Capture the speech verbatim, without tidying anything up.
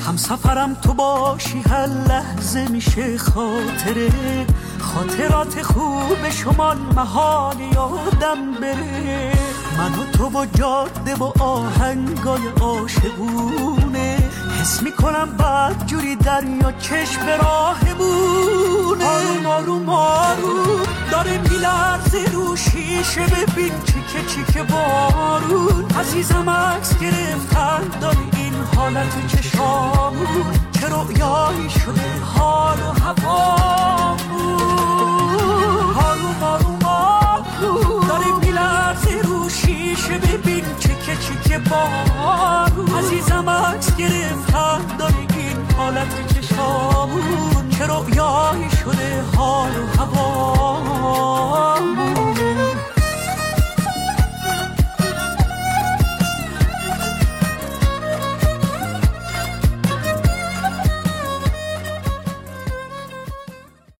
هم سفرم تو باشی هر لحظه میشه خاطره، خاطرات خوب شما محال یادم بره. من و تو با جاده و آهنگای عاشقونه، حس میکنم بعد جوری دریا چشم راهمونه. آروم آروم آروم داره میلرزه رو شیشه، ببین چیکه چیکه بارون. عزیزم عکس گرفتن داره این حالت چشامون، چه رویایی شده حال و هوامون. آروم آروم آروم داره میلرزه رو شیشه، ببین چیکه چیکه بارون.